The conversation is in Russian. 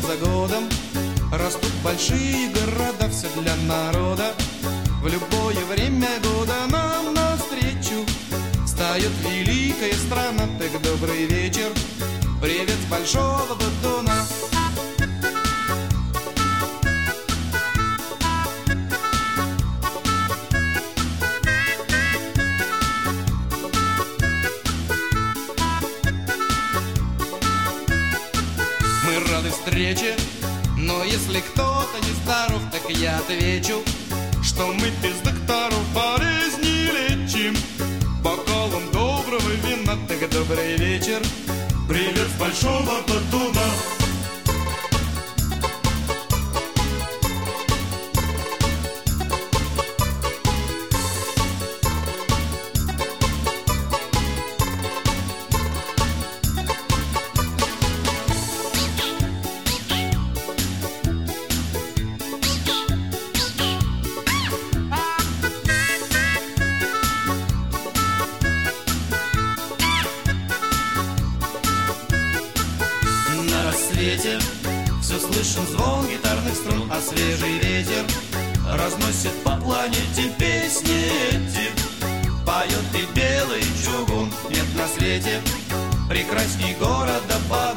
за годом растут большие города, все для народа. В любое время года нам навстречу встает великая страна. Так добрый вечер, привет с большого батуна. Мы рады встрече, но если кто-то не здоров, так я отвечу, что мы без докторов болезни лечим бокалом доброго вина. Так добрый вечер, привет с большого батуна. Все слышен звон гитарных струн, а свежий ветер разносит по планете песни эти. Поет и белый чугун, нет на свете прекрасней города.